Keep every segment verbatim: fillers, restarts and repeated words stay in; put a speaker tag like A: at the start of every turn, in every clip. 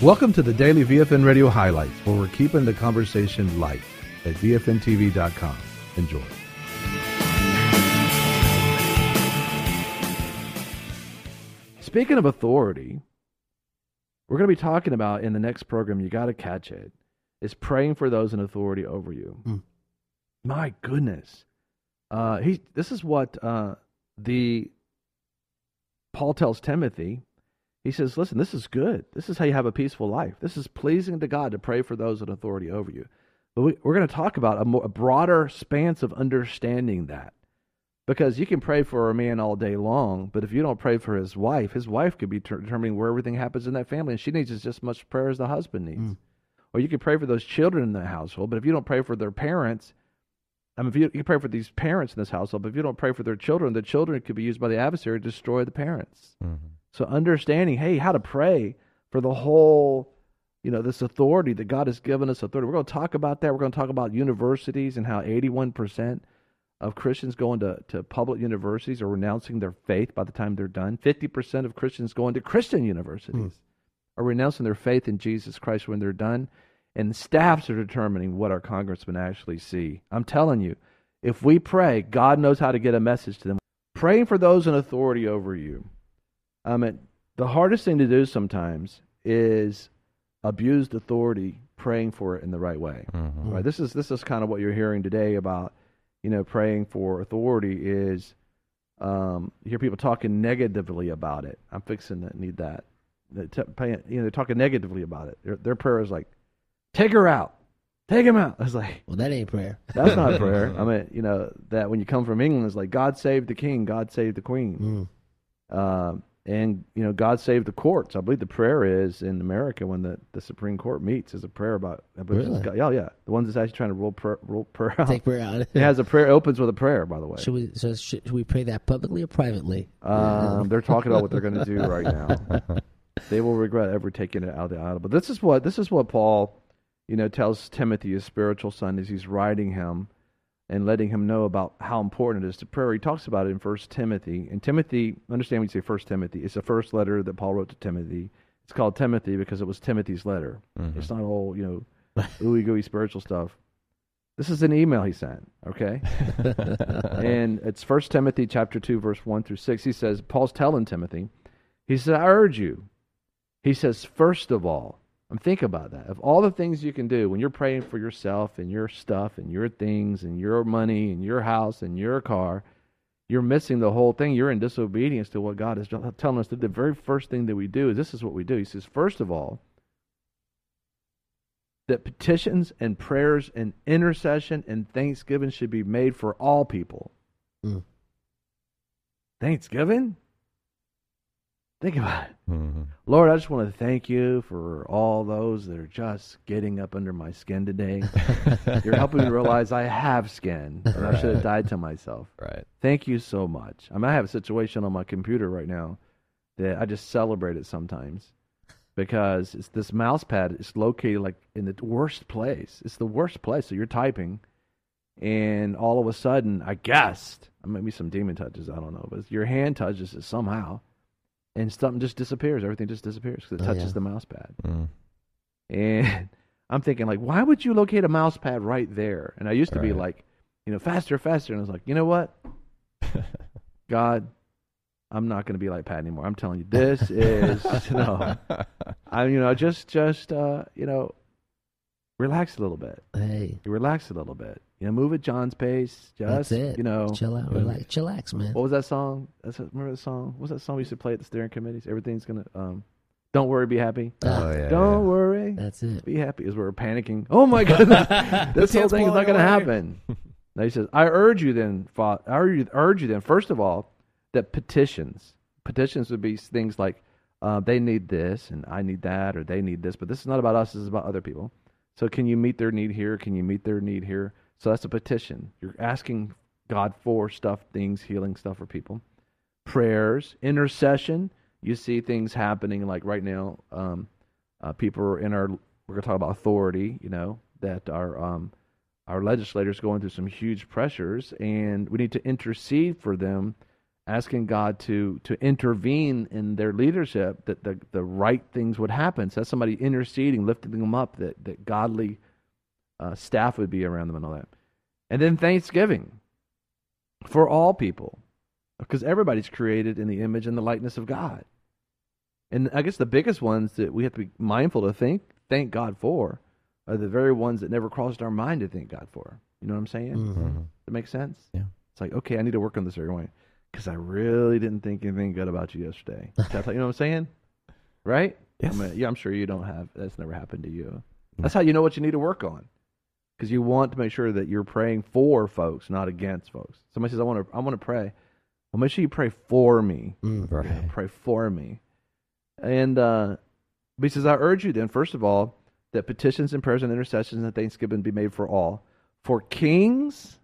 A: Welcome to the Daily V F N Radio Highlights, where we're keeping the conversation light at V F N T V dot com. Enjoy. Speaking of authority, we're going to be talking about in the next program, you got to catch it, is praying for those in authority over you. Mm. My goodness. Uh, he. This is what uh, the Paul tells Timothy. He says, listen, this is good. This is how you have a peaceful life. This is pleasing to God to pray for those in authority over you. But we, we're going to talk about a, more, a broader span of understanding that. Because you can pray for a man all day long, but if you don't pray for his wife, his wife could be ter- determining where everything happens in that family, and she needs just as much prayer as the husband needs. Mm. Or you can pray for those children in the household, but if you don't pray for their parents, I mean, if you, you can pray for these parents in this household, but if you don't pray for their children, the children could be used by the adversary to destroy the parents. Mm-hmm. So understanding, hey, how to pray for the whole, you know, this authority that God has given us authority. We're going to talk about that. We're going to talk about universities and how eighty-one percent of Christians going to, to public universities are renouncing their faith by the time they're done. fifty percent of Christians going to Christian universities mm. are renouncing their faith in Jesus Christ when they're done. And staffs are determining what our congressmen actually see. I'm telling you, if we pray, God knows how to get a message to them. Praying for those in authority over you. I mean, the hardest thing to do sometimes is abused authority, praying for it in the right way. Mm-hmm. Right? This is this is kind of what you're hearing today about, you know, praying for authority is um, you hear people talking negatively about it. I'm fixing to need that. They're t- paying, you know, they're talking negatively about it. Their, their prayer is like, take her out. Take him out. I was like,
B: well, that ain't prayer.
A: That's not prayer. I mean, you know, that when you come from England, it's like, God save the king, God save the queen. Mm. Um, And, you know, God save the courts. I believe the prayer is in America when the, the Supreme Court meets is a prayer about, I believe
B: really?
A: God, yeah, yeah. The ones that's actually trying to rule prayer, rule prayer out.
B: Take prayer out.
A: It has a prayer, it opens with a prayer, by the way.
B: Should we, so should, should we pray that publicly or privately?
A: Um, they're talking about what they're going to do right now. They will regret ever taking it out of the idol. But this is what, this is what Paul, you know, tells Timothy, his spiritual son, as he's writing him and letting him know about how important it is to prayer. He talks about it in First Timothy. And Timothy, understand when you say First Timothy, it's the first letter that Paul wrote to Timothy. It's called Timothy because it was Timothy's letter. Mm-hmm. It's not all, you know, ooey-gooey spiritual stuff. This is an email he sent, okay? And it's First Timothy chapter two, verse one through six. He says, Paul's telling Timothy, he says, I urge you. He says, first of all, I'm think about that. Of all the things you can do when you're praying for yourself and your stuff and your things and your money and your house and your car, you're missing the whole thing. You're in disobedience to what God is telling us to do. The very first thing that we do is this is what we do. He says, first of all, that petitions and prayers and intercession and thanksgiving should be made for all people. Mm. Thanksgiving? Think about it. Mm-hmm. Lord, I just want to thank you for all those that are just getting up under my skin today. You're helping me realize I have skin, and right. I should have died to myself.
C: Right.
A: Thank you so much. I mean, I have a situation on my computer right now that I just celebrate it sometimes because it's this mouse pad is located like in the worst place. It's the worst place. So you're typing, and all of a sudden, I guessed, maybe some demon touches, I don't know, but your hand touches it somehow. And something just disappears. Everything just disappears because it touches oh, yeah. the mouse pad. Mm. And I'm thinking, like, why would you locate a mouse pad right there? And I used to right. be like, you know, faster, faster. And I was like, you know what? God, I'm not going to be like Pat anymore. I'm telling you, this is, you know, I'm, you know, just, just, uh, you know, relax a little bit.
B: Hey.
A: You relax a little bit. You know, move at John's pace. Just,
B: That's it.
A: You know.
B: Chill out. Relax. Chillax, man.
A: What was that song? That's, remember the song? What was that song we used to play at the steering committees? Everything's going to, um, don't worry, be happy.
C: Oh, yeah.
A: Don't
C: yeah.
A: worry.
B: That's it.
A: Be happy. As we were panicking. Oh, my goodness. This whole thing is not going to happen. Now he says, I urge you then, I urge you then, first of all, that petitions, petitions would be things like, uh, they need this and I need that, or they need this, but this is not about us, this is about other people. So can you meet their need here? Can you meet their need here? So that's a petition. You're asking God for stuff, things, healing stuff for people. Prayers, intercession. You see things happening like right now. Um, uh, people are in our, we're going to talk about authority, you know, that our, um, our legislators going through some huge pressures, and we need to intercede for them asking God to to intervene in their leadership, that the, the right things would happen. So that's somebody interceding, lifting them up, that, that godly uh, staff would be around them and all that. And then thanksgiving for all people, because everybody's created in the image and the likeness of God. And I guess the biggest ones that we have to be mindful to think, thank God for are the very ones that never crossed our mind to thank God for. You know what I'm saying?
B: Mm-hmm.
A: Does that make sense?
B: Yeah.
A: It's like, okay, I need to work on this every morning because I really didn't think anything good about you yesterday. That's how, you know what I'm saying? Right?
C: Yes.
A: I mean, yeah, I'm sure you don't have, that's never happened to you. That's how you know what you need to work on. Because you want to make sure that you're praying for folks, not against folks. Somebody says, I want to I want to pray. Well, make sure you pray for me.
B: Mm,
C: right.
A: Yeah, pray for me. And uh, but he says, I urge you then, first of all, that petitions and prayers and intercessions and thanksgiving be made for all. For kings,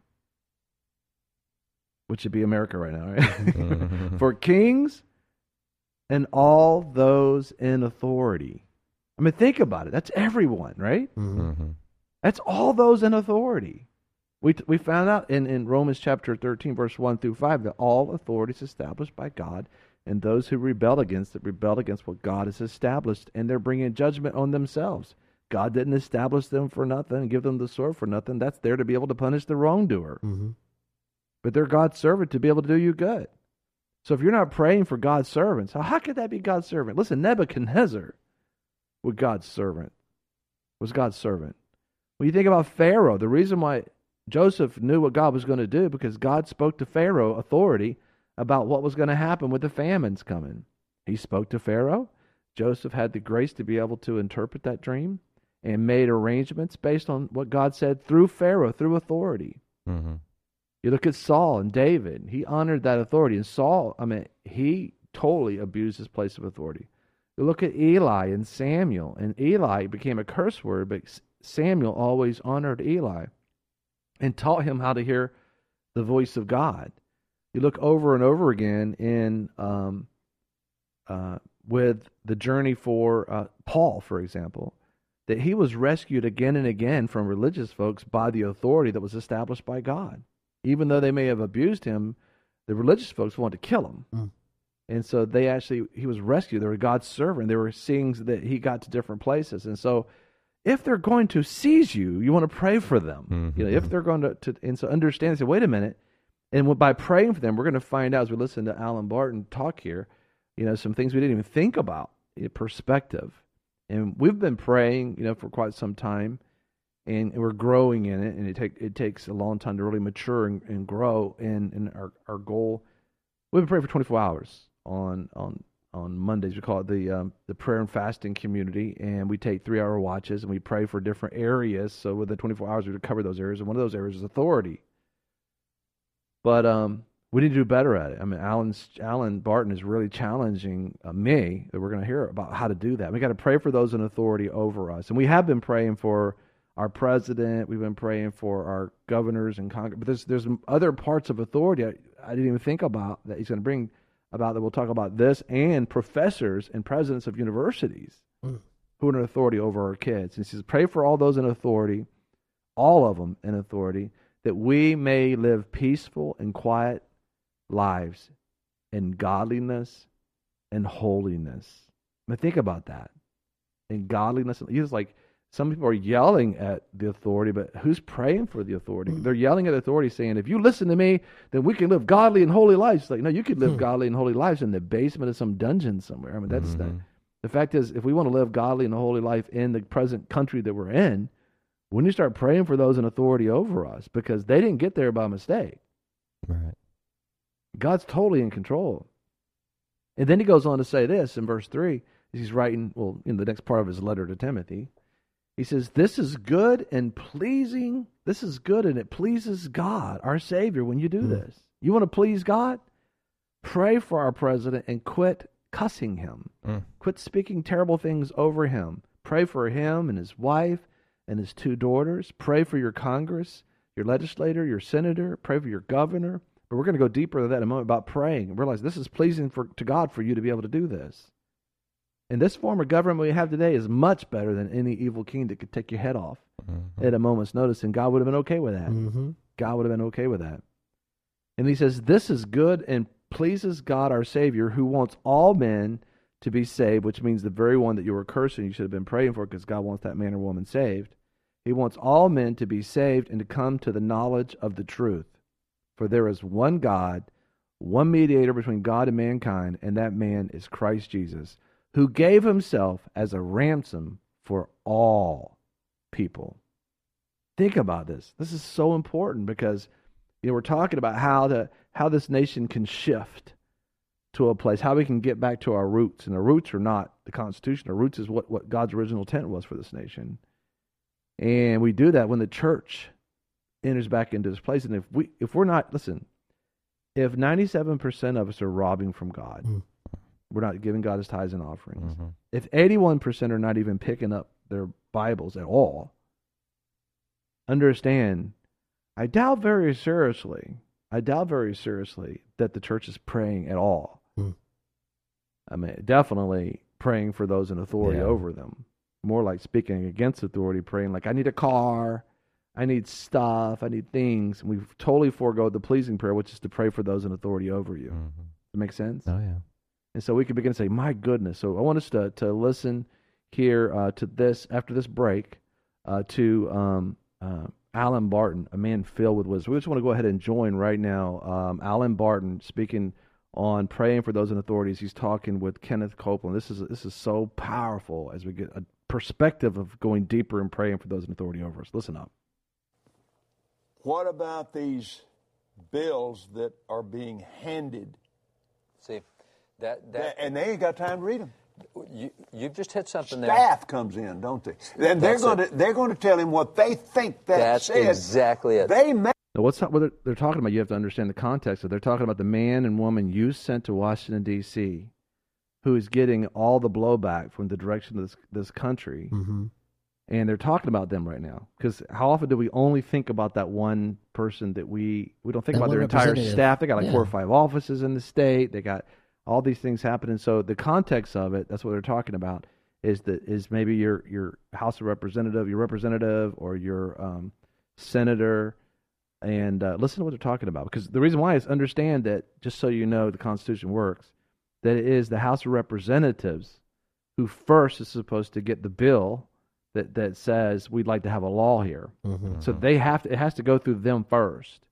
A: which should be America right now, right? For kings and all those in authority. I mean, think about it. That's everyone, right?
B: Mm-hmm.
C: Mm-hmm.
A: That's all those in authority. We we found out in, in Romans chapter thirteen, verse one through five, that all authority is established by God, and those who rebel against it rebel against what God has established, and they're bringing judgment on themselves. God didn't establish them for nothing and give them the sword for nothing. That's there to be able to punish the wrongdoer.
B: Mm-hmm.
A: But they're God's servant to be able to do you good. So if you're not praying for God's servants, how, how could that be God's servant? Listen, Nebuchadnezzar was God's servant. Was God's servant. When you think about Pharaoh, the reason why Joseph knew what God was going to do, because God spoke to Pharaoh, authority, about what was going to happen with the famines coming. He spoke to Pharaoh. Joseph had the grace to be able to interpret that dream and made arrangements based on what God said through Pharaoh, through authority.
C: Mm-hmm.
A: You look at Saul and David. He honored that authority. And Saul, I mean, he totally abused his place of authority. You look at Eli and Samuel. And Eli became a curse word, but Samuel always honored Eli and taught him how to hear the voice of God. You look over and over again in um, uh, with the journey for uh, Paul, for example, that he was rescued again and again from religious folks by the authority that was established by God. Even though they may have abused him, the religious folks wanted to kill him. Mm. And so they actually, he was rescued. They were God's servant. They were seeing that he got to different places. And so if they're going to seize you, you want to pray for them. Mm-hmm. You know, if they're going to, to, and so understand, say, wait a minute. And by praying for them, we're going to find out as we listen to Alan Barton talk here, you know, some things we didn't even think about, you know, perspective. And we've been praying, you know, for quite some time, and we're growing in it. And it take it takes a long time to really mature and, and grow. And, and our our goal, we've been praying for twenty-four hours on on on Mondays. We call it the um, the prayer and fasting community, and we take three hour watches and we pray for different areas. So within twenty-four hours, we cover those areas, and one of those areas is authority. But um, we need to do better at it. I mean, Alan's, Alan Barton is really challenging uh, me, that we're going to hear about how to do that. We got to pray for those in authority over us. And we have been praying for our president. We've been praying for our governors and Congress. But there's there's other parts of authority I, I didn't even think about that he's going to bring about, that we'll talk about this, and professors and presidents of universities mm. who are in authority over our kids. And he says, pray for all those in authority, all of them in authority, that we may live peaceful and quiet lives in godliness and holiness. I mean, think about that. In godliness, it's like some people are yelling at the authority, but who's praying for the authority? Mm. They're yelling at the authority saying, if you listen to me, then we can live godly and holy lives. It's like, no, you could live mm. godly and holy lives in the basement of some dungeon somewhere. I mean, that's mm-hmm. the, the fact is, if we want to live godly and holy life in the present country that we're in, we need to start praying for those in authority over us, because they didn't get there by mistake.
C: Right.
A: God's totally in control. And then he goes on to say this in verse three. He's writing, well, in the next part of his letter to Timothy. He says, this is good and pleasing. This is good and it pleases God, our Savior, when you do mm. this. You want to please God? Pray for our president and quit cussing him. Mm. Quit speaking terrible things over him. Pray for him and his wife and his two daughters. Pray for your Congress, your legislator, your senator. Pray for your governor. But we're going to go deeper than that in a moment about praying and realize this is pleasing for, to God for you to be able to do this. And this form of government we have today is much better than any evil king that could take your head off mm-hmm. at a moment's notice. And God would have been okay with that. Mm-hmm. God would have been okay with that. And he says, this is good and pleases God our Savior, who wants all men to be saved, which means the very one that you were cursing, you should have been praying for, because God wants that man or woman saved. He wants all men to be saved and to come to the knowledge of the truth. For there is one God, one mediator between God and mankind, and that man is Christ Jesus, who gave himself as a ransom for all people. Think about this. This is so important because, you know, we're talking about how to how this nation can shift to a place, how we can get back to our roots. And the roots are not the Constitution. The roots is what, what God's original intent was for this nation. And we do that when the church enters back into this place. And if we if we're not, listen, if ninety-seven percent of us are robbing from God, mm. we're not giving God his tithes and offerings. Mm-hmm. If eighty-one percent are not even picking up their Bibles at all, understand, I doubt very seriously, I doubt very seriously that the church is praying at all. Mm. I mean, definitely praying for those in authority yeah. over them. More like speaking against authority, praying like, I need a car, I need stuff, I need things. And we've totally forego the pleasing prayer, which is to pray for those in authority over you. Mm-hmm. Does that make sense?
C: Oh, yeah.
A: And so we can begin to say, my goodness. So I want us to, to listen here uh, to this, after this break, uh, to um, uh, Alan Barton, a man filled with wisdom. We just want to go ahead and join right now. Um, Alan Barton speaking on praying for those in authorities. He's talking with Kenneth Copeland. This is this is so powerful as we get a perspective of going deeper and praying for those in authority over us. Listen up.
D: What about these bills that are being handed?
E: See, that, that
D: and they ain't got time to read them.
E: You, you've just hit something
D: Staff
E: there.
D: Staff comes in, don't they? And they're going to they're going to tell him what they think that
E: That's
D: says.
E: exactly it.
D: They may.
A: Now, what's what they're, they're talking about? You have to understand the context. Of they're talking about the man and woman you sent to Washington D C, who is getting all the blowback from the direction of this this country, mm-hmm. and they're talking about them right now. Because how often do we only think about that one person that we we don't think
B: that
A: about their entire staff? They got like yeah. four or five offices in the state. They got all these things happening. So the context of it, that's what they're talking about, is that is maybe your your House of Representative, your representative, or your um, senator, and uh, listen to what they're talking about. Because the reason why is understand that, just so you know the Constitution works, that it is the House of Representatives who first is supposed to get the bill that, that says we'd like to have a law here. Mm-hmm. So they have to, it has to go through them first,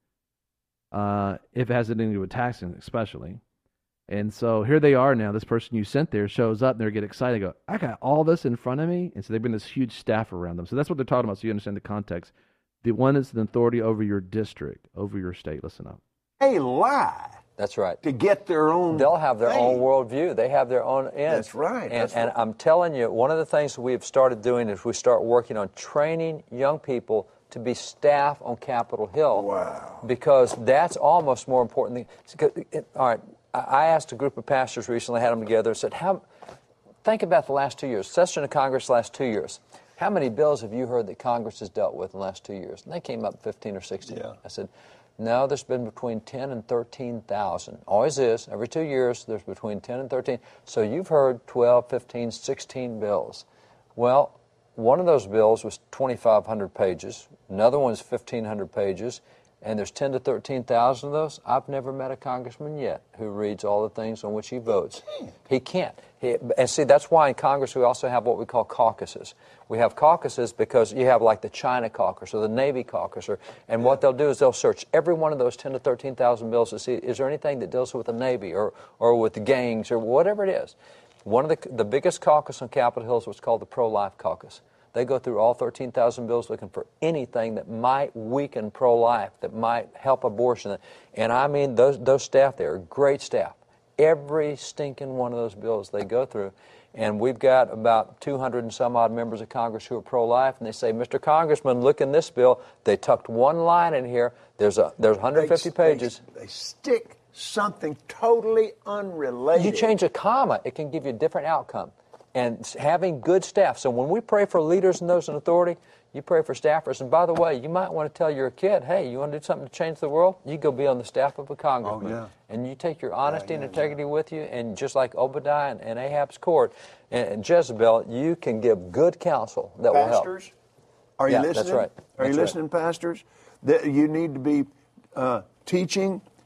A: uh, if it has anything to do with taxing especially. And so here they are now. This person you sent there shows up, and they get excited. They go, I got all this in front of me. And so they bring this huge staff around them. So that's what they're talking about, so you understand the context. The one is the authority over your district, over your state. Listen up.
D: They lie.
E: That's right.
D: To get their own
E: They'll have their
D: thing.
E: own worldview. They have their own ends.
D: That's right.
E: And,
D: That's
E: and
D: right.
E: I'm telling you, one of the things we've started doing is we start working on training young people to be staff on Capitol Hill.
D: Wow.
E: Because that's almost more important than... All right, I asked a group of pastors recently, had them together, and said, "How? think about the last two years, session of Congress the last two years. How many bills have you heard that Congress has dealt with in the last two years? And they came up fifteen or sixteen.
D: Yeah.
E: I said, no, there's been between ten and thirteen thousand. Always is. Every two years, there's between ten and thirteen. So you've heard twelve, fifteen, sixteen bills. Well, one of those bills was twenty-five hundred pages. Another one's fifteen hundred pages. And there's ten to thirteen thousand of those. I've never met a congressman yet who reads all the things on which he votes. He can't. He, and see, that's why in Congress we also have what we call caucuses. We have caucuses because you have like the China caucus or the Navy caucus. Or, and what they'll do is they'll search every one of those ten to thirteen thousand bills to see, is there anything that deals with the Navy or, or with the gangs or whatever it is. One of the, the biggest caucus on Capitol Hill is what's called the pro-life caucus. They go through all thirteen thousand bills looking for anything that might weaken pro-life, that might help abortion. And I mean, those those staff there are great staff. Every stinking one of those bills they go through. And we've got about two hundred and some odd members of Congress who are pro-life, and they say, Mister Congressman, look in this bill. They tucked one line in here. There's a there's one hundred fifty
D: they,
E: pages.
D: They, they stick something totally unrelated.
E: You change a comma, it can give you a different outcome. And having good staff. So when we pray for leaders and those in authority, you pray for staffers. And by the way, you might want to tell your kid, hey, you want to do something to change the world? You go be on the staff of a congressman.
D: Oh, yeah.
E: And you take your honesty
D: yeah, yeah,
E: and integrity
D: yeah.
E: with you, and just like Obadiah and, and Ahab's court and, and Jezebel, you can give good counsel that
D: Pastors,
E: will help.
D: Pastors, are you
E: yeah,
D: listening?
E: That's right.
D: Are
E: that's
D: you listening,
E: right.
D: pastors? That you need to be uh, teaching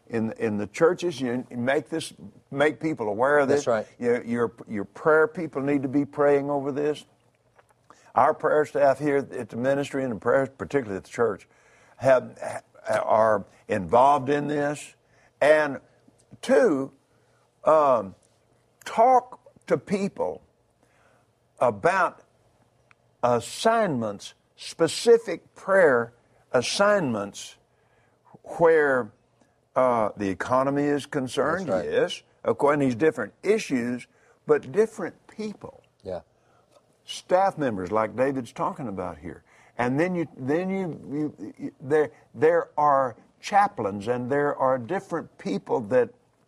D: in in the churches. You make this, make people aware of this.
E: That's right.
D: Your, your your prayer people need to be praying over this. Our prayer staff here at the ministry and the prayers, particularly at the church, have are involved in this. And two, um, talk to people about assignments, specific prayer assignments where uh, the economy is concerned,
E: right.
D: yes, according to these different issues, but different people.
E: Yeah.
D: Staff members like David's talking about here. And then you then you, you, you there there are chaplains and there are different people that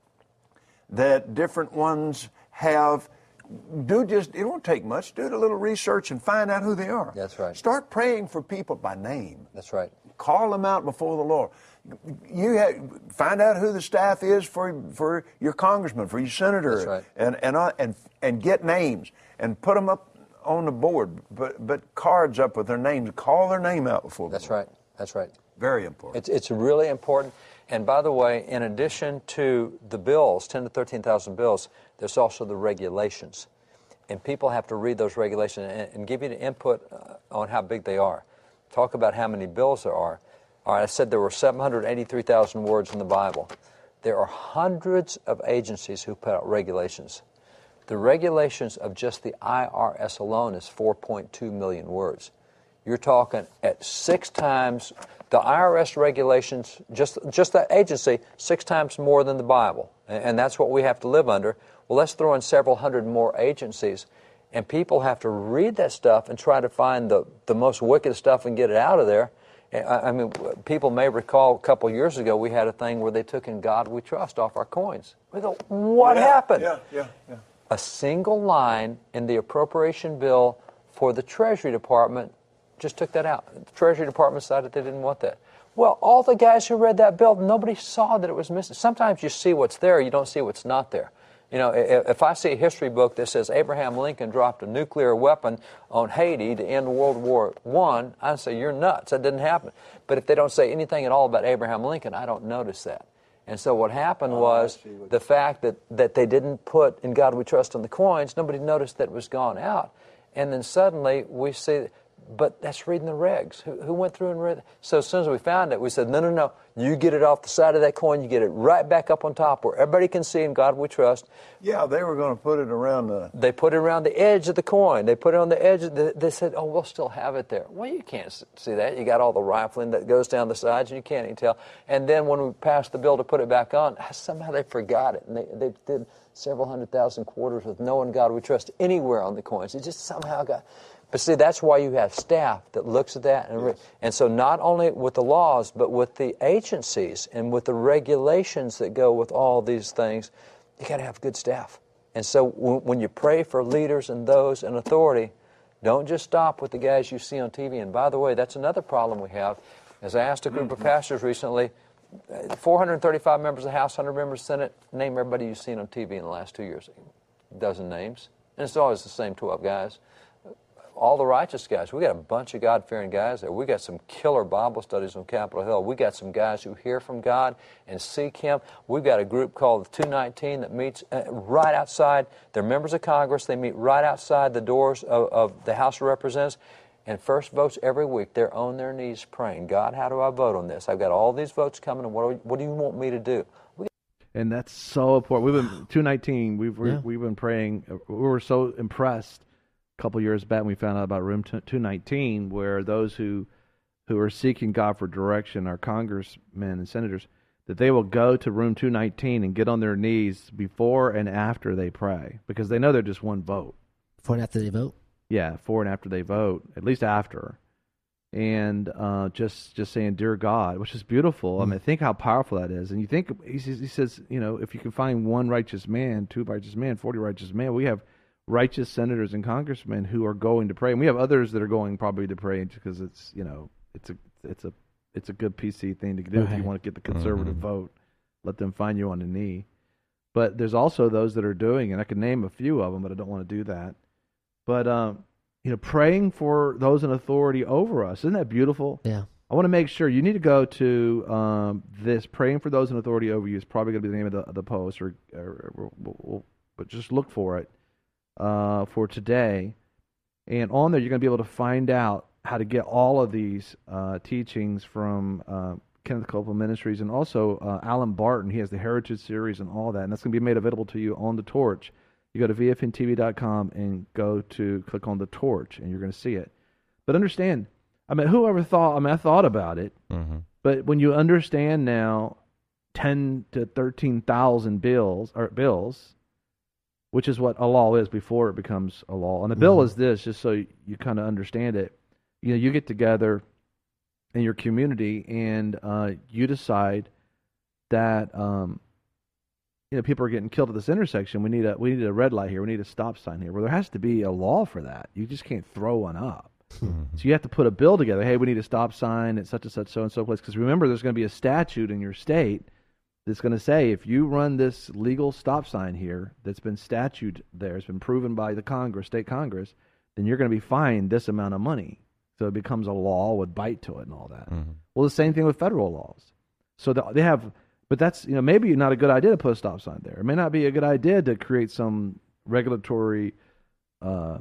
D: that different ones have. Do just it won't take much. Do a little research and find out who they are.
E: That's right.
D: Start praying for people by name.
E: That's right.
D: Call them out before the Lord. You have, find out who the staff is for for your congressman, for your senator,
E: That's right.
D: and and uh, and and get names and put them up on the board. But but cards up with their names. Call their name out before.
E: That's
D: the Lord.
E: right. That's right.
D: Very important.
E: It's it's really important. And by the way, in addition to the bills, ten to thirteen thousand bills, there's also the regulations, and people have to read those regulations and, and give you the input uh, on how big they are. Talk about how many bills there are. All right, I said there were seven hundred eighty-three thousand words in the Bible. There are hundreds of agencies who put out regulations. The regulations of just the I R S alone is four point two million words. You're talking at six times, the I R S regulations, just just that agency, six times more than the Bible. And, and that's what we have to live under. Well, let's throw in several hundred more agencies. And people have to read that stuff and try to find the, the most wicked stuff and get it out of there. I, I mean, people may recall a couple years ago we had a thing where they took "In God We Trust" off our coins. We go, what
D: yeah,
E: happened?
D: Yeah, yeah, yeah.
E: A single line in the appropriation bill for the Treasury Department just took that out. The Treasury Department decided they didn't want that. Well, all the guys who read that bill, nobody saw that it was missing. Sometimes you see what's there, you don't see what's not there. You know, if I see a history book that says Abraham Lincoln dropped a nuclear weapon on Haiti to end World War One, I'd say, you're nuts. That didn't happen. But if they don't say anything at all about Abraham Lincoln, I don't notice that. And so what happened
D: oh,
E: was the fact that, that they didn't put "In God We Trust" on the coins, nobody noticed that it was gone out. And then suddenly we see, but that's reading the regs. Who, who went through and read? So as soon as we found it, we said, no, no, no. You get it off the side of that coin. You get it right back up on top where everybody can see "In God We Trust."
D: Yeah, they were going to put it around the...
E: They put it around the edge of the coin. They put it on the edge. Of the, they said, oh, we'll still have it there. Well, you can't see that. You got all the rifling that goes down the sides, and you can't even tell. And then when we passed the bill to put it back on, somehow they forgot it. And they, they did several hundred thousand quarters with "No In God We Trust" anywhere on the coins. It just somehow got... But see, that's why you have staff that looks at that. And, re- and so not only with the laws, but with the agencies and with the regulations that go with all these things, you got to have good staff. And so w- when you pray for leaders and those in authority, don't just stop with the guys you see on T V. And by the way, that's another problem we have. As I asked a group of pastors recently, four hundred thirty-five members of the House, one hundred members of the Senate, name everybody you've seen on T V in the last two years. A dozen names. And it's always the same twelve guys. All the righteous guys. We got a bunch of God-fearing guys there. We got some killer Bible studies on Capitol Hill. We got some guys who hear from God and seek Him. We've got a group called two nineteen that meets uh, right outside. They're members of Congress. They meet right outside the doors of, of the House of Representatives. And first votes every week, they're on their knees praying, God, how do I vote on this? I've got all these votes coming, and what do, what do you want me to do? We
A: and that's so important. We've been two nineteen. We've
B: Yeah.
A: we've been praying. We were so impressed a couple years back. We found out about Room two nineteen, where those who who are seeking God for direction, our congressmen and senators, that they will go to Room two nineteen and get on their knees before and after they pray, because they know they're just one vote.
B: Before and after they vote.
A: Yeah, before and after they vote, at least after. And uh, just just saying, dear God, which is beautiful. Mm. I mean, think how powerful that is. And you think, he says, he says, you know, if you can find one righteous man, two righteous men, forty righteous men, we have righteous senators and congressmen who are going to pray. And we have others that are going probably to pray because it's, you know, it's a it's a, it's a good P C thing to do. Right. If you want to get the conservative mm-hmm. vote, let them find you on the knee. But there's also those that are doing, and I could name a few of them, but I don't want to do that. But, um, you know, praying for those in authority over us. Isn't that beautiful?
B: Yeah.
A: I want to make sure you need to go to um, this praying for those in authority over you is probably going to be the name of the, the post, or, or, or, or but just look for it uh, for today. And on there, you're going to be able to find out how to get all of these uh, teachings from uh, Kenneth Copeland Ministries, and also uh, Alan Barton. He has the Heritage Series and all that, and that's going to be made available to you on the Torch. You go to V F N T V dot com and go to click on the Torch, and you're going to see it. But understand, I mean, whoever thought, I mean, I thought about it, mm-hmm. but when you understand now ten to thirteen thousand bills, or bills, which is what a law is before it becomes a law. And a bill mm-hmm. is this, just so you, you kind of understand it. You know, you get together in your community and uh, you decide that, um, you know, people are getting killed at this intersection. We need a we need a red light here. We need a stop sign here. Well, there has to be a law for that. You just can't throw one up. Mm-hmm. So you have to put a bill together. Hey, we need a stop sign at such and such so and so place. Because remember, there's going to be a statute in your state that's going to say if you run this legal stop sign here that's been statute there, it's been proven by the Congress, state Congress, then you're going to be fined this amount of money. So it becomes a law with bite to it and all that. Mm-hmm. Well, the same thing with federal laws. So the, they have, but that's, you know, maybe not a good idea to put a stop sign there. It may not be a good idea to create some regulatory uh,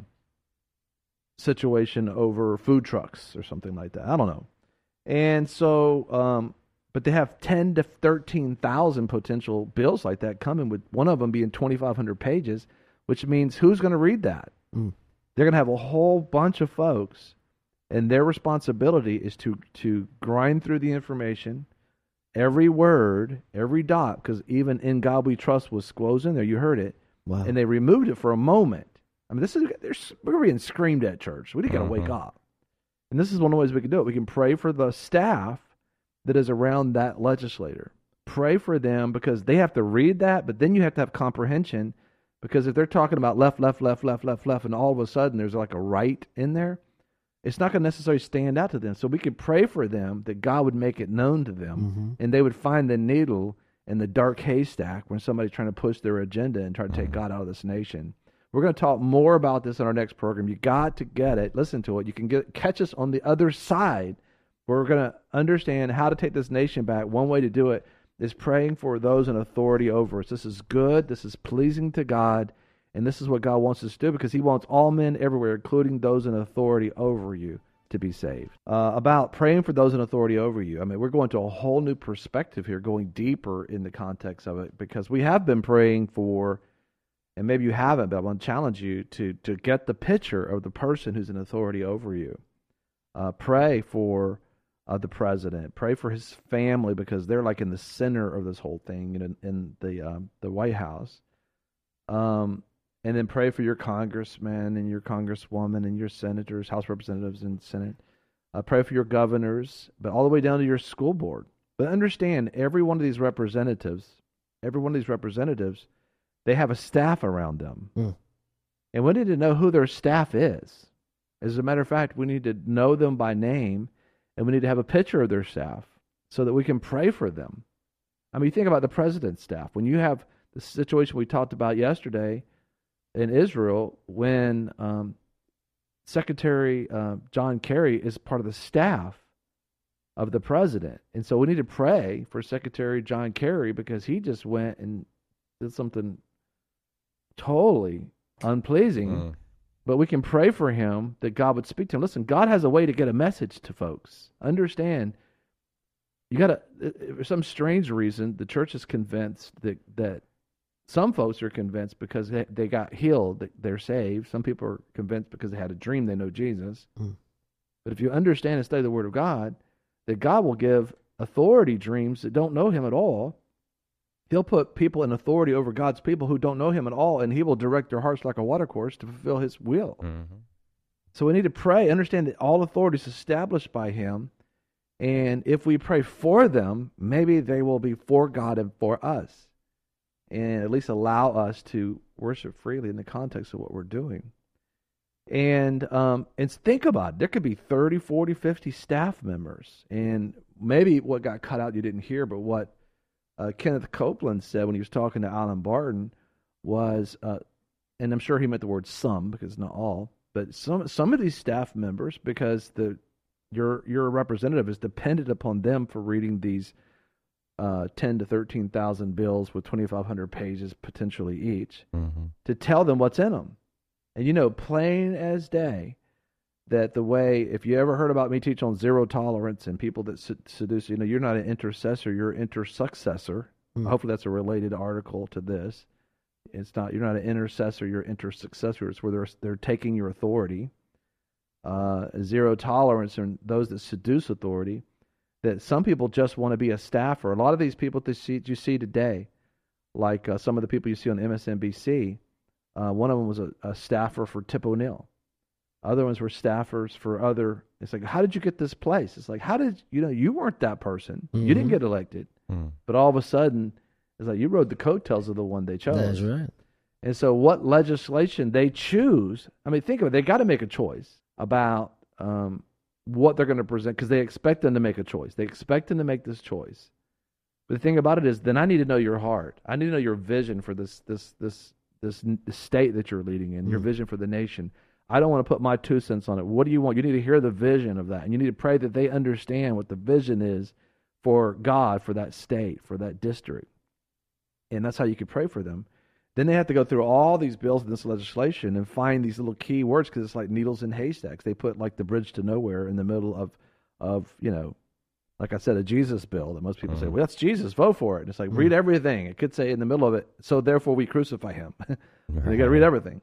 A: situation over food trucks or something like that. I don't know. And so, um, but they have ten to thirteen thousand potential bills like that coming, with one of them being twenty-five hundred pages, which means who's going to read that? Mm. They're going to have a whole bunch of folks, and their responsibility is to, to grind through the information, every word, every dot, because even In God We Trust was squoze in there. You heard it. Wow. And they removed it for a moment. I mean, this is we're being screamed at church. We got to uh-huh. wake up. And this is one of the ways we can do it. We can pray for the staff that is around that legislator. Pray for them, because they have to read that, but then you have to have comprehension, because if they're talking about left, left, left, left, left, left, and all of a sudden there's like a right in there, it's not going to necessarily stand out to them. So we could pray for them that God would make it known to them, mm-hmm. and they would find the needle in the dark haystack when somebody's trying to push their agenda and try to take God out of this nation. We're going to talk more about this in our next program. You got to get it. Listen to it. You can get catch us on the other side, where we're going to understand how to take this nation back. One way to do it is praying for those in authority over us. This is good. This is pleasing to God. And this is what God wants us to do, because he wants all men everywhere, including those in authority over you, to be saved. Uh, about praying for those in authority over you. I mean, we're going to a whole new perspective here, going deeper in the context of it, because we have been praying for, and maybe you haven't, but I want to challenge you to, to get the picture of the person who's in authority over you. Uh, pray for uh, the president. Pray for his family, because they're like in the center of this whole thing, in, in the um, the White House. Um, and then pray for your congressmen and your congresswoman and your senators, House representatives and Senate. Uh, pray for your governors, but all the way down to your school board. But understand, every one of these representatives, every one of these representatives, they have a staff around them. Mm. And we need to know who their staff is. As a matter of fact, we need to know them by name, and we need to have a picture of their staff so that we can pray for them. I mean, you think about the president's staff. When you have the situation we talked about yesterday in Israel, when um, Secretary uh, John Kerry is part of the staff of the president. And so we need to pray for Secretary John Kerry, because he just went and did something totally unpleasing. Mm. But we can pray for him that God would speak to him. Listen, God has a way to get a message to folks. Understand, you got to, for some strange reason, the church is convinced that, that some folks are convinced because they, they got healed that they're saved. Some people are convinced because they had a dream they know Jesus. Mm. But if you understand and study the Word of God, that God will give authority dreams that don't know him at all. He'll put people in authority over God's people who don't know him at all, and he will direct their hearts like a watercourse to fulfill his will. Mm-hmm. So we need to pray, understand that all authority is established by him, and if we pray for them, maybe they will be for God and for us, and at least allow us to worship freely in the context of what we're doing. And um, and think about it. There could be thirty, forty, fifty staff members, and maybe what got cut out you didn't hear, but what Uh, Kenneth Copeland said when he was talking to Alan Barton was, uh, and I'm sure he meant the word some, because not all, but some some of these staff members, because the your your representative is dependent upon them for reading these uh, ten to thirteen thousand bills with twenty five hundred pages potentially each mm-hmm. to tell them what's in them. And you know, plain as day, that the way, if you ever heard about me teach on zero tolerance and people that seduce, you know, you're not an intercessor, you're an intersuccessor. Mm. Hopefully that's a related article to this. It's not, you're not an intercessor, you're intersuccessor. It's where they're, they're taking your authority. Uh, zero tolerance and those that seduce authority, that some people just want to be a staffer. A lot of these people that see, you see today, like uh, some of the people you see on M S N B C, uh, one of them was a, a staffer for Tip O'Neill. Other ones were staffers for other. It's like, how did you get this place? It's like, how did, you know, you weren't that person. Mm-hmm. You didn't get elected. Mm. But all of a sudden, it's like you rode the coattails of the one they chose.
B: That's right.
A: And so what legislation they choose, I mean, think of it. They got to make a choice about um, what they're going to present because they expect them to make a choice. They expect them to make this choice. But the thing about it is, then I need to know your heart. I need to know your vision for this this this this, this state that you're leading in, mm. your vision for the nation. I don't want to put my two cents on it. What do you want? You need to hear the vision of that. And you need to pray that they understand what the vision is for God, for that state, for that district. And that's how you could pray for them. Then they have to go through all these bills in this legislation and find these little key words because it's like needles in haystacks. They put like the bridge to nowhere in the middle of, of you know, like I said, a Jesus bill that most people mm-hmm. say, well, that's Jesus, vote for it. And it's like, mm-hmm. read everything. It could say in the middle of it, so therefore we crucify him. And you got to read everything.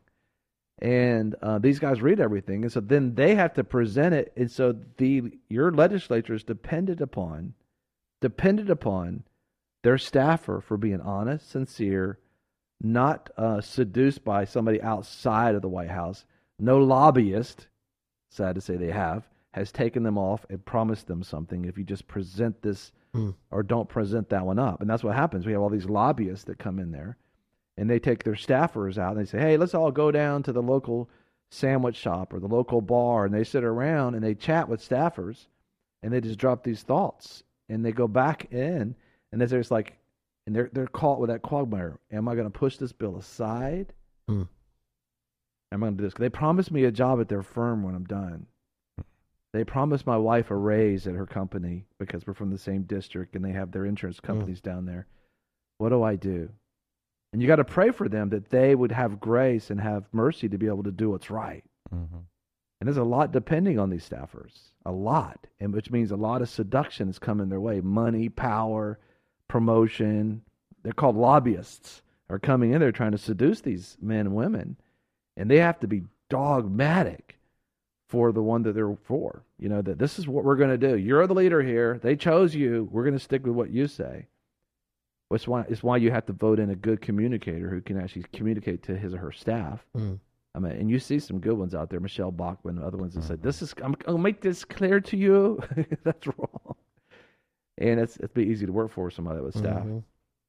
A: And uh, these guys read everything, and so then they have to present it. And so the your legislature is dependent upon, dependent upon their staffer for being honest, sincere, not uh, seduced by somebody outside of the White House. No lobbyist, sad to say they have, has taken them off and promised them something if you just present this mm. or don't present that one up. And that's what happens. We have all these lobbyists that come in there. And they take their staffers out and they say, hey, let's all go down to the local sandwich shop or the local bar. And they sit around and they chat with staffers and they just drop these thoughts. And they go back in and they're just like, and they're, they're caught with that quagmire. Am I going to push this bill aside? Mm. Am I going to do this? They promised me a job at their firm when I'm done. They promised my wife a raise at her company because we're from the same district and they have their insurance companies mm. down there. What do I do? And you got to pray for them that they would have grace and have mercy to be able to do what's right. Mm-hmm. And there's a lot depending on these staffers, a lot, and which means a lot of seduction is coming their way. Money, power, promotion. They're called lobbyists are coming in there trying to seduce these men and women. And they have to be dogmatic for the one that they're for. You know, that this is what we're going to do. You're the leader here. They chose you. We're going to stick with what you say. It's why, it's why you have to vote in a good communicator who can actually communicate to his or her staff. Mm. I mean, and you see some good ones out there, Michelle Bachmann and other ones that mm-hmm. say, "This is I'm going to make this clear to you." That's wrong, and it's it'd be easy to work for somebody with staff. Mm-hmm.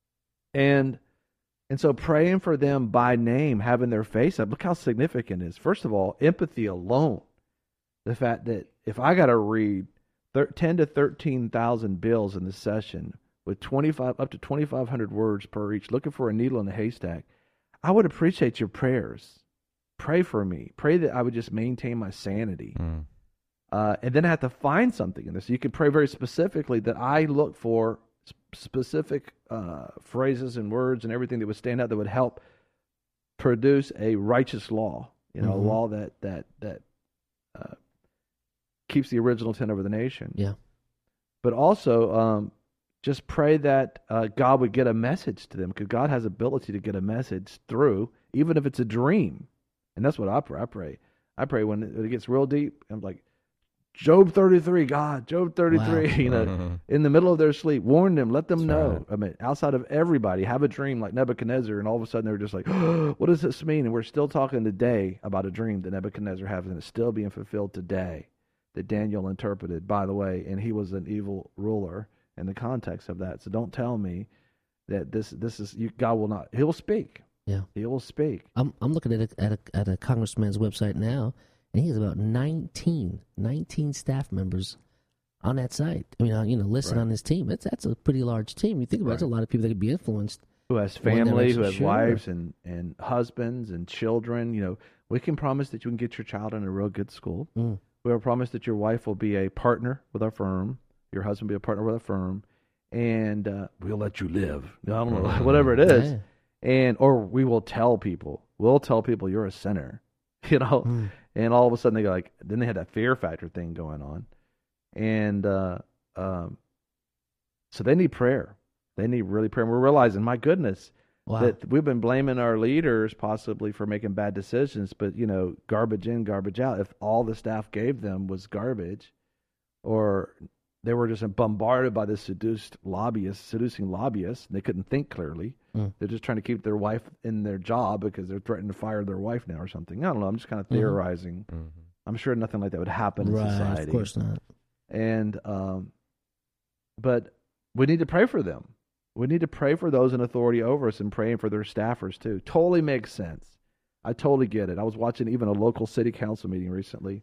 A: And and so praying for them by name, having their face up. Look how significant it is. First of all, empathy alone. The fact that if I got to read thir- ten to thirteen thousand bills in this session, with twenty-five up to twenty-five hundred words per each, looking for a needle in a haystack, I would appreciate your prayers. Pray for me. Pray that I would just maintain my sanity. Mm. Uh, and then I have to find something in this. You can pray very specifically that I look for specific uh, phrases and words and everything that would stand out that would help produce a righteous law. You know, mm-hmm. a law that that that uh, keeps the original intent over the nation.
B: Yeah.
A: But also. Um, Just pray that uh, God would get a message to them, because God has ability to get a message through, even if it's a dream. And that's what I pray. I pray. I pray when it, when it gets real deep. I'm like, Job thirty-three, God, Job thirty-three. Wow. You know, mm-hmm. in the middle of their sleep, warn them, let them that's know. Right. I mean, outside of everybody, have a dream like Nebuchadnezzar, and all of a sudden they're just like, oh, what does this mean? And we're still talking today about a dream that Nebuchadnezzar has, and it's still being fulfilled today. That Daniel interpreted, by the way, and he was an evil ruler. In the context of that, so don't tell me that this this is you, God will not. He will speak.
B: Yeah,
A: he will speak.
B: I'm I'm looking at a, at a at a congressman's website now, and he has about nineteen, nineteen staff members on that site. I mean, you know, listed right. on his team. That's that's a pretty large team. You think about right. it, that's a lot of people that could be influenced.
A: Who has family, who has sure. wives and and husbands and children. You know, we can promise that you can get your child in a real good school. Mm. We have a promise that your wife will be a partner with our firm. Your husband will be a partner with our firm. And uh, we'll let you live. I don't know, whatever it is.
B: Yeah.
A: And or we will tell people. We'll tell people you're a sinner. You know?
B: Mm.
A: And all of a sudden they go like, then they had that fear factor thing going on. And uh, um, so they need prayer. They need really prayer. And we're realizing, my goodness,
B: Wow.
A: that we've been blaming our leaders possibly for making bad decisions, but, you know, garbage in, garbage out. If all the staff gave them was garbage, or they were just bombarded by the seduced lobbyists, seducing lobbyists, and they couldn't think clearly.
B: Mm.
A: They're just trying to keep their wife in their job because they're threatening to fire their wife now or something. I don't know. I'm just kind of theorizing.
C: Mm-hmm.
A: I'm sure nothing like that would happen in
B: Right,
A: society.
B: of course not.
A: And, um, but we need to pray for them. We need to pray for those in authority over us and praying for their staffers too. Totally makes sense. I totally get it. I was watching even a local city council meeting recently,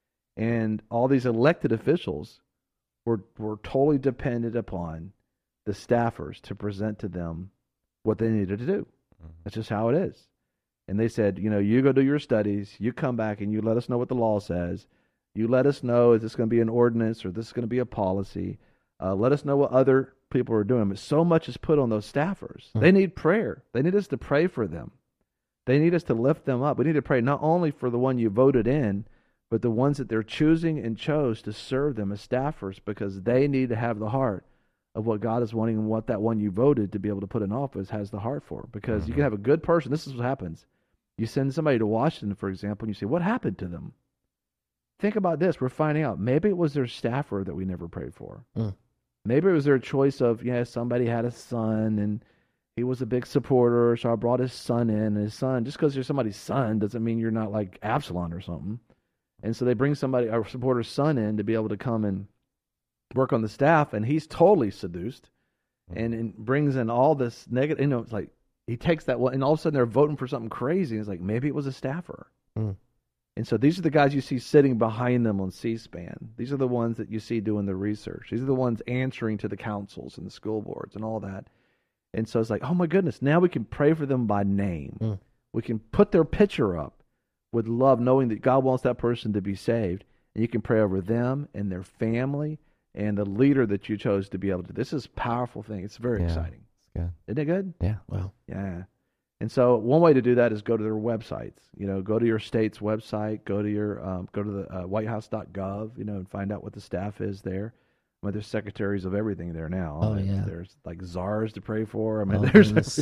A: and all these elected officials were were totally dependent upon the staffers to present to them what they needed to do. That's just how it is. And they said, you know, you go do your studies, you come back and you let us know what the law says. You let us know, is this going to be an ordinance or this is going to be a policy? Uh, let us know what other people are doing. But so much is put on those staffers. Mm-hmm. They need prayer. They need us to pray for them. They need us to lift them up. We need to pray not only for the one you voted in, but the ones that they're choosing and chose to serve them as staffers, because they need to have the heart of what God is wanting and what that one you voted to be able to put in office has the heart for. Because mm-hmm. you can have a good person. This is what happens. You send somebody to Washington, for example, and you say, what happened to them? Think about this. We're finding out. Maybe it was their staffer that we never prayed for. Mm. Maybe it was their choice of, yeah, somebody had a son and he was a big supporter, so I brought his son in. And his son, just because you're somebody's son doesn't mean you're not like Absalom or something. And so they bring somebody, a supporter's son in to be able to come and work on the staff, and he's totally seduced and, and brings in all this negative, you know, it's like he takes that one, and all of a sudden they're voting for something crazy. And it's like, maybe it was a staffer. Mm. And so these are the guys you see sitting behind them on C-SPAN. These are the ones that you see doing the research. These are the ones answering to the councils and the school boards and all that. And so it's like, oh my goodness, now we can pray for them by name. Mm. We can put their picture up with love, knowing that God wants that person to be saved. And you can pray over them and their family and the leader that you chose to be able to. This is a powerful thing. It's very
C: yeah,
A: exciting.
C: It's good.
A: Isn't it good?
C: Yeah.
B: Wow.
A: Yeah. And so one way to do that is go to their websites. You know, go to your state's website, go to your um, go to the uh, white house dot gov, you know, and find out what the staff is there. I mean, there's secretaries of everything there now.
B: Oh,
A: I mean,
B: yeah.
A: There's like czars to pray for. I mean,
B: oh,
A: there's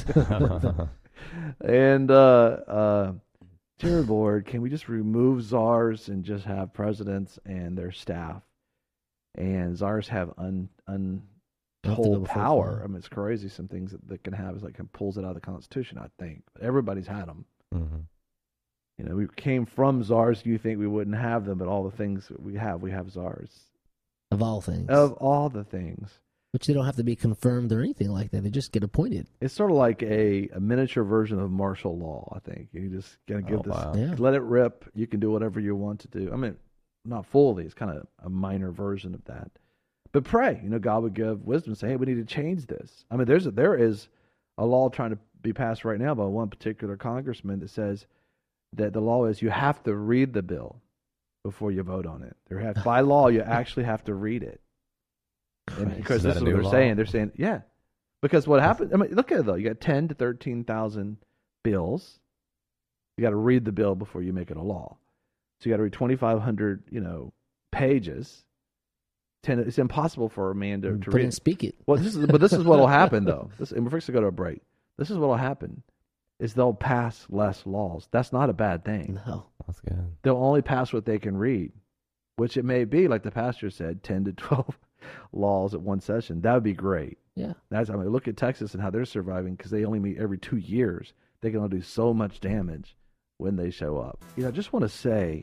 A: and uh, uh, dear Lord, can we just remove czars and just have presidents and their staff? And czars have un un. whole power. I mean, it's crazy. Some things that they can have is like it pulls it out of the Constitution, I think. But everybody's had them. Mm-hmm. You know, we came from czars. You think we wouldn't have them, but all the things that we have, we have czars.
B: Of all things.
A: Of all the things.
B: Which they don't have to be confirmed or anything like that. They just get appointed.
A: It's sort of like a, a miniature version of martial law, I think. You just gotta give
C: oh,
A: this,
C: wow.
B: yeah.
A: let it rip. You can do whatever you want to do. I mean, not fully. It's kind of a minor version of that. But pray, you know, God would give wisdom and say, hey, we need to change this. I mean, there's a, there is a law trying to be passed right now by one particular congressman that says that the law is you have to read the bill before you vote on it. There have, by law, you actually have to read it. And because this is what they're law? saying. They're saying, yeah. Because what happens, I mean, look at it, though. You got ten to thirteen thousand bills. You got to read the bill before you make it a law. So you got to read twenty-five hundred, you know, pages. Ten, it's impossible for a man to, to
B: read
A: and
B: speak it.
A: Well, this is, but this is what will happen, though. This, and we're fixing to go to a break. This is what will happen: is they'll pass less laws. That's not a bad thing.
B: No,
C: that's good.
A: They'll only pass what they can read, which it may be, like the pastor said, ten to twelve laws at one session. That would be great.
B: Yeah,
A: that's. I mean, look at Texas and how they're surviving because they only meet every two years. They can only do so much damage when they show up. You know, I just want to say,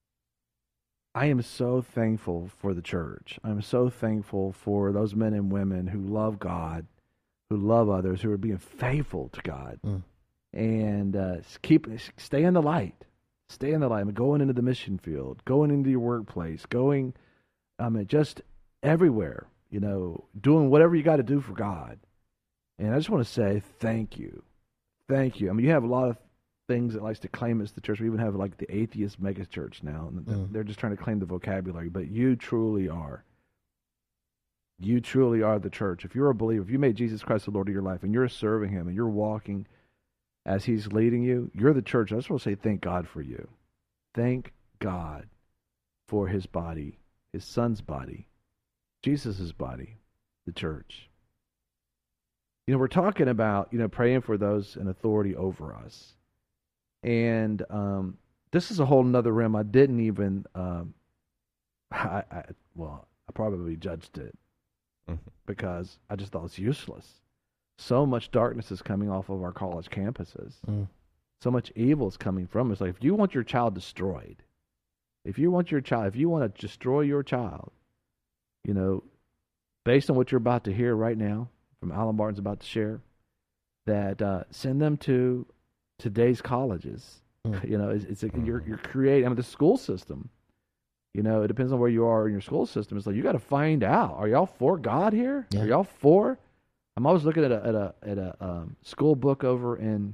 A: I am so thankful for the church. I'm so thankful for those men and women who love God, who love others, who are being faithful to God, mm. and uh, keep stay in the light, stay in the light. I mean, going into the mission field, going into your workplace, going, I mean, just everywhere. You know, doing whatever you got to do for God. And I just want to say thank you, thank you. I mean, you have a lot of things that likes to claim it's the church. We even have like the atheist mega church now. And
B: Mm.
A: they're just trying to claim the vocabulary, but you truly are. You truly are the church. If you're a believer, if you made Jesus Christ the Lord of your life and you're serving him and you're walking as he's leading you, you're the church. I just want to say thank God for you. Thank God for his body, his son's body, Jesus' body, the church. You know, we're talking about, you know, praying for those in authority over us. And um, this is a whole nother realm. I didn't even, um, I, I, well, I probably judged it mm-hmm. because I just thought it's useless. So much darkness is coming off of our college campuses. Mm. So much evil is coming from us. Like, if you want your child destroyed, if you want your child, if you want to destroy your child, you know, based on what you're about to hear right now, from Alan Martin's about to share, that uh, send them to today's colleges. Mm. You know, it's, it's a, you're you're creating. I mean, the school system. You know, it depends on where you are in your school system. It's like you got to find out. Are y'all for God here? Yeah. Are y'all for? I'm always looking at a at a at a um, school book over in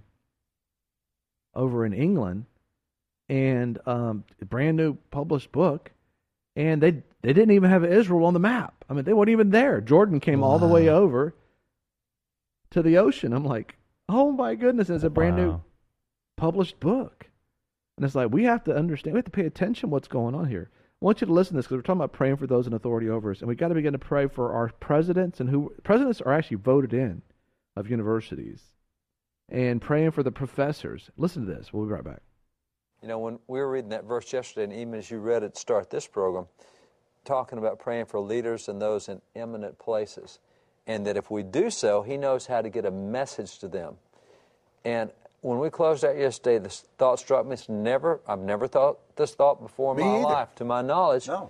A: over in England, and um, a brand new published book, and they they didn't even have Israel on the map. I mean, they weren't even there. Jordan came wow. all the way over to the ocean. I'm like, oh my goodness, it's a brand wow. new published book. And it's like, we have to understand, we have to pay attention to what's going on here. I want you to listen to this because we're talking about praying for those in authority over us. And we've got to begin to pray for our presidents, and who presidents are actually voted in of universities, and praying for the professors. Listen to this. We'll be right back.
E: You know, when we were reading that verse yesterday, and even as you read it to start this program, talking about praying for leaders and those in eminent places, and that if we do so, he knows how to get a message to them. And when we closed out yesterday, this thought struck me. It's never, I've never thought this thought before in
D: me
E: my
D: either.
E: life, to my knowledge.
D: No.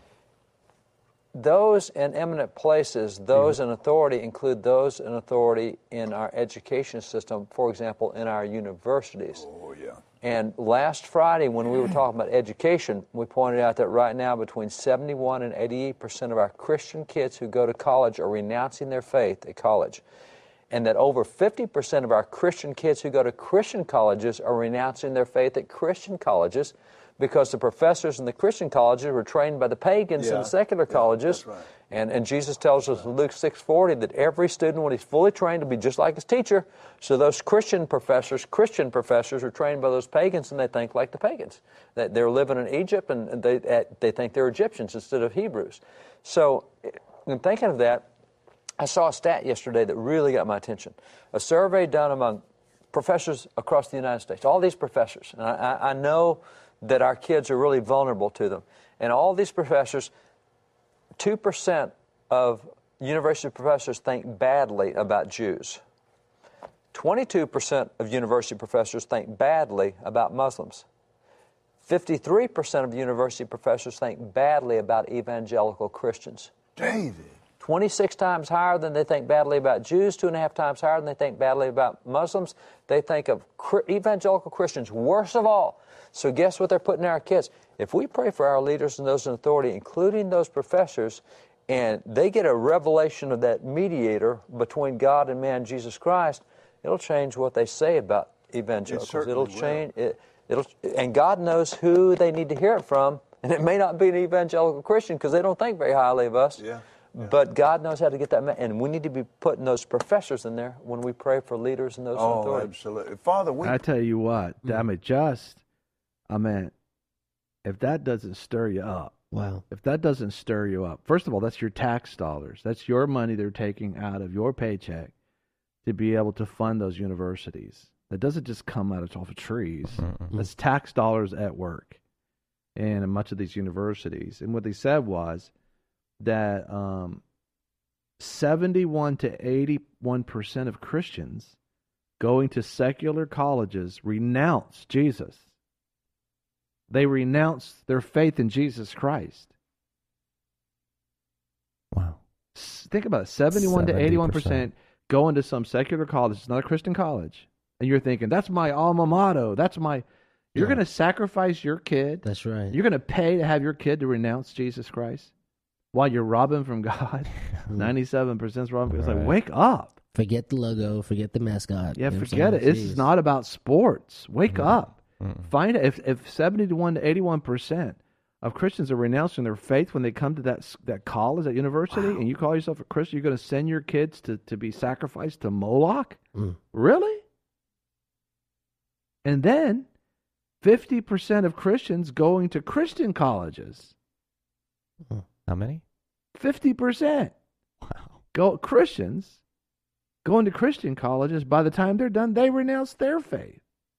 E: Those in eminent places, those mm-hmm. in authority, include those in authority in our education system, for example, in our universities.
D: Oh, yeah.
E: And last Friday, when we were talking about education, we pointed out that right now between seventy-one and eighty-eight percent of our Christian kids who go to college are renouncing their faith at college. And that over fifty percent of our Christian kids who go to Christian colleges are renouncing their faith at Christian colleges because the professors in the Christian colleges were trained by the pagans
D: yeah.
E: in the secular
D: yeah,
E: colleges.
D: That's right.
E: And, and Jesus tells us in Luke six forty that every student, when he's fully trained, will be just like his teacher. So those Christian professors, Christian professors are trained by those pagans, and they think like the pagans. That they're living in Egypt, and they, they think they're Egyptians instead of Hebrews. So in thinking of that, I saw a stat yesterday that really got my attention. A survey done among professors across the United States, all these professors. And I, I know that our kids are really vulnerable to them. And all these professors, two percent of university professors think badly about Jews. twenty-two percent of university professors think badly about Muslims. fifty-three percent of university professors think badly about evangelical Christians.
D: David.
E: twenty-six times higher than they think badly about Jews, two and a half times higher than they think badly about Muslims. They think of evangelical Christians worst of all. So guess what they're putting in our kids? If we pray for our leaders and those in authority, including those professors, and they get a revelation of that mediator between God and man, Jesus Christ, it'll change what they say about evangelicals.
D: It
E: it'll
D: will.
E: change it. It'll, and God knows who they need to hear it from, and it may not be an evangelical Christian because they don't think very highly of us.
D: Yeah. Yeah.
E: But God knows how to get that, and we need to be putting those professors in there when we pray for leaders and those in
D: oh,
E: authority.
D: Absolutely. Father, we...
A: I tell you what, mm-hmm. I mean, just, I mean, if that doesn't stir you up,
B: wow.
A: If that doesn't stir you up, first of all, that's your tax dollars. That's your money they're taking out of your paycheck to be able to fund those universities. That doesn't just come out of off of trees. Mm-hmm. That's tax dollars at work in much of these universities. And what they said was that um, seventy-one to eighty-one percent of Christians going to secular colleges renounce Jesus. They renounce their faith in Jesus Christ.
B: Wow.
A: Think about it. seventy-one to eighty-one percent going to some secular college. It's not a Christian college. And you're thinking, that's my alma mater. That's my... You're yeah. going to sacrifice your kid.
B: That's right.
A: You're going to pay to have your kid to renounce Jesus Christ while you're robbing from God. ninety-seven percent is robbing. It's right. Like, wake up.
B: Forget the logo. Forget the mascot.
A: Yeah,
B: you know
A: forget it. This is not about sports. Wake mm-hmm. up. Mm-hmm. Find it. If if seventy-one to eighty-one percent of Christians are renouncing their faith when they come to that that college, that university, wow. and you call yourself a Christian, you're going to send your kids to, to be sacrificed to Moloch? Mm. Really? And then fifty percent of Christians going to Christian colleges.
C: How many?
A: fifty percent.
C: Wow.
A: Go Christians going to Christian colleges, by the time they're done, they renounce their faith.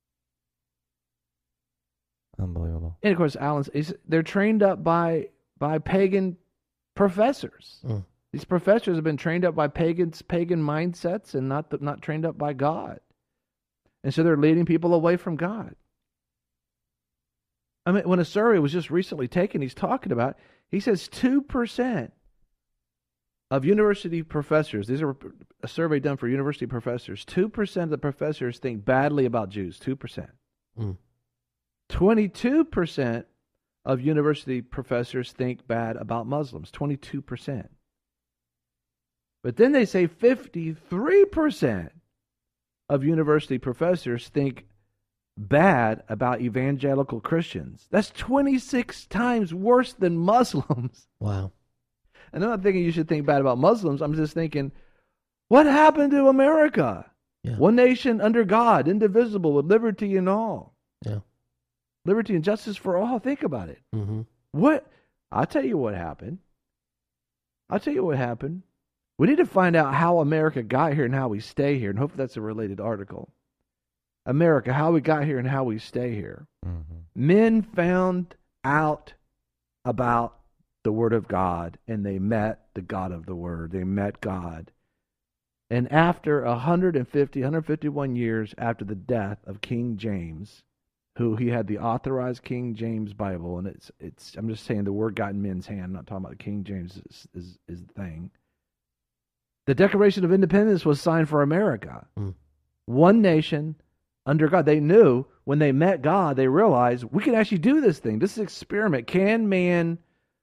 C: Unbelievable.
A: And of course, Alan's they're trained up by by pagan professors. Mm. These professors have been trained up by pagans, pagan mindsets, and not the, not trained up by God. And so they're leading people away from God. I mean, when a survey was just recently taken, he's talking about, he says two percent of university professors, these are a survey done for university professors, two percent of the professors think badly about Jews, two percent. Mm. twenty-two percent of university professors think bad about Muslims, twenty-two percent. But then they say fifty-three percent of university professors think bad about evangelical Christians. That's twenty-six times worse than Muslims.
B: Wow.
A: And I'm not thinking you should think bad about Muslims. I'm just thinking, what happened to America? Yeah. One nation under God, indivisible, with liberty and all.
B: Yeah.
A: Liberty and justice for all. Think about it.
B: Mm-hmm.
A: What? I'll tell you what happened. I'll tell you what happened. We need to find out how America got here and how we stay here, and hopefully that's a related article. America, how we got here and how we stay here. Mm-hmm. Men found out about the Word of God, and they met the God of the Word. They met God. And after one hundred fifty, one hundred fifty-one years after the death of King James, who he had the authorized King James Bible, and it's it's I'm just saying the Word got in men's hand. I'm not talking about King James is is, is the thing. The Declaration of Independence was signed for America. Mm. One nation under God. They knew when they met God, they realized we can actually do this thing. This is an experiment. Can man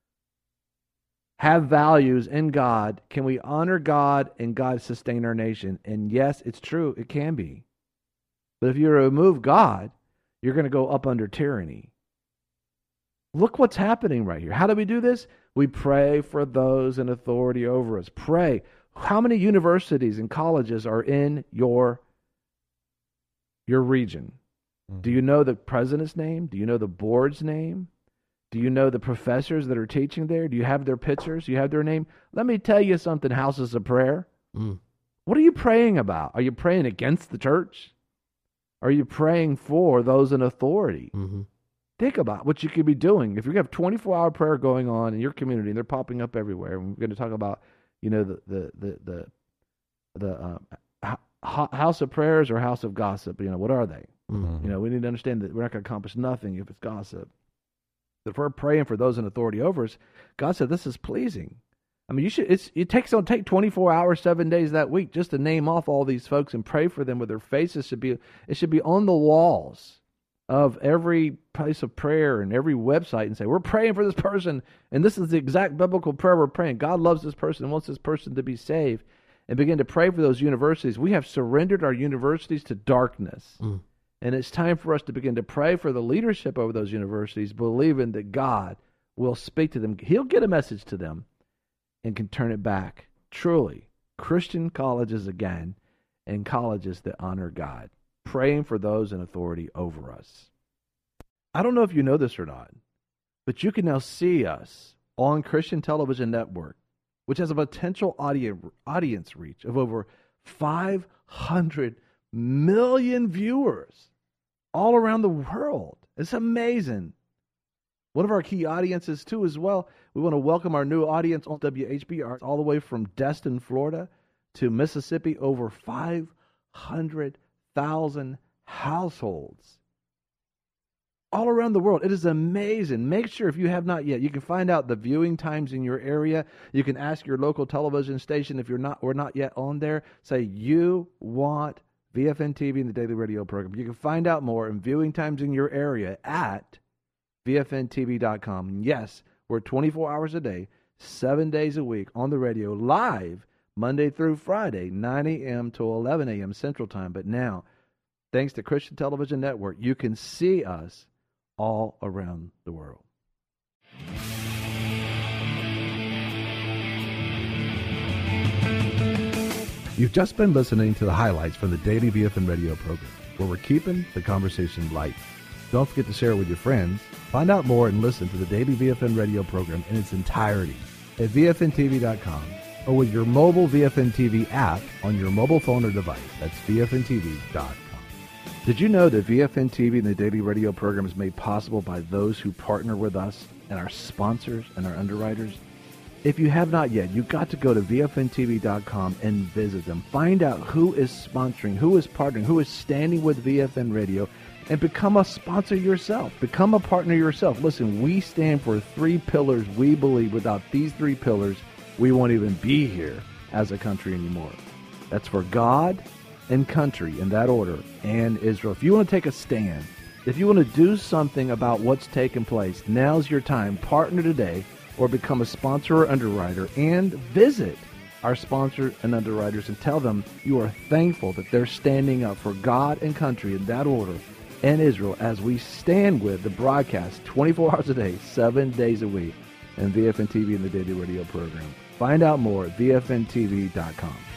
A: have values in God? Can we honor God and God sustain our nation? And yes, it's true. It can be. But if you remove God, you're going to go up under tyranny. Look what's happening right here. How do we do this? We pray for those in authority over us. Pray. How many universities and colleges are in your, your region? Mm-hmm. Do you know the president's name? Do you know the board's name? Do you know the professors that are teaching there? Do you have their pictures? Do you have their name? Let me tell you something, houses of prayer. Mm. What are you praying about? Are you praying against the church? Are you praying for those in authority? Mm-hmm. Think about what you could be doing. If you have twenty-four hour prayer going on in your community, and they're popping up everywhere, and we're going to talk about, you know, the the the the, the uh, house of prayers or house of gossip. You know, what are they? Mm-hmm. You know, we need to understand that we're not going to accomplish nothing if it's gossip. If we're praying for those in authority over us, God said this is pleasing. I mean, you should. It's it takes don't take twenty-four hours, seven days that week just to name off all these folks and pray for them with their faces. Should be it should be on the walls of every place of prayer and every website and say, we're praying for this person, and this is the exact biblical prayer we're praying. God loves this person and wants this person to be saved, and begin to pray for those universities. We have surrendered our universities to darkness, mm. and it's time for us to begin to pray for the leadership over those universities, believing that God will speak to them. He'll get a message to them and can turn it back. Truly, Christian colleges again, and colleges that honor God. Praying for those in authority over us. I don't know if you know this or not, but you can now see us on Christian Television Network, which has a potential audience audience reach of over five hundred million viewers all around the world. It's amazing. One of our key audiences, too, as well, we want to welcome our new audience on W H B R all the way from Destin, Florida to Mississippi, over five hundred thousand households all around the world. It is amazing. Make sure, if you have not yet, you can find out the viewing times in your area. You can ask your local television station if you're not or not yet on there. Say you want V F N T V and the Daily Radio program. You can find out more and viewing times in your area at V F N T V dot com. Yes, we're twenty-four hours a day, seven days a week on the radio, live Monday through Friday, nine a.m. to eleven a.m. Central Time. But now, thanks to Christian Television Network, you can see us all around the world. You've just been listening to the highlights from the Daily V F N Radio program, where we're keeping the conversation light. Don't forget to share it with your friends. Find out more and listen to the Daily V F N Radio program in its entirety at V F N T V dot com or with your mobile V F N T V app on your mobile phone or device. That's V F N T V dot com. Did you know that V F N T V and the Daily Radio program is made possible by those who partner with us and our sponsors and our underwriters? If you have not yet, you've got to go to V F N T V dot com and visit them. Find out who is sponsoring, who is partnering, who is standing with V F N Radio, and become a sponsor yourself. Become a partner yourself. Listen, we stand for three pillars we believe. Without these three pillars, we won't even be here as a country anymore. That's for God and country, in that order, and Israel. If you want to take a stand, if you want to do something about what's taking place, now's your time. Partner today or become a sponsor or underwriter, and visit our sponsors and underwriters and tell them you are thankful that they're standing up for God and country in that order and Israel as we stand with the broadcast twenty-four hours a day, seven days a week, and V F N T V and the Daily Radio program. Find out more at V F N T V dot com.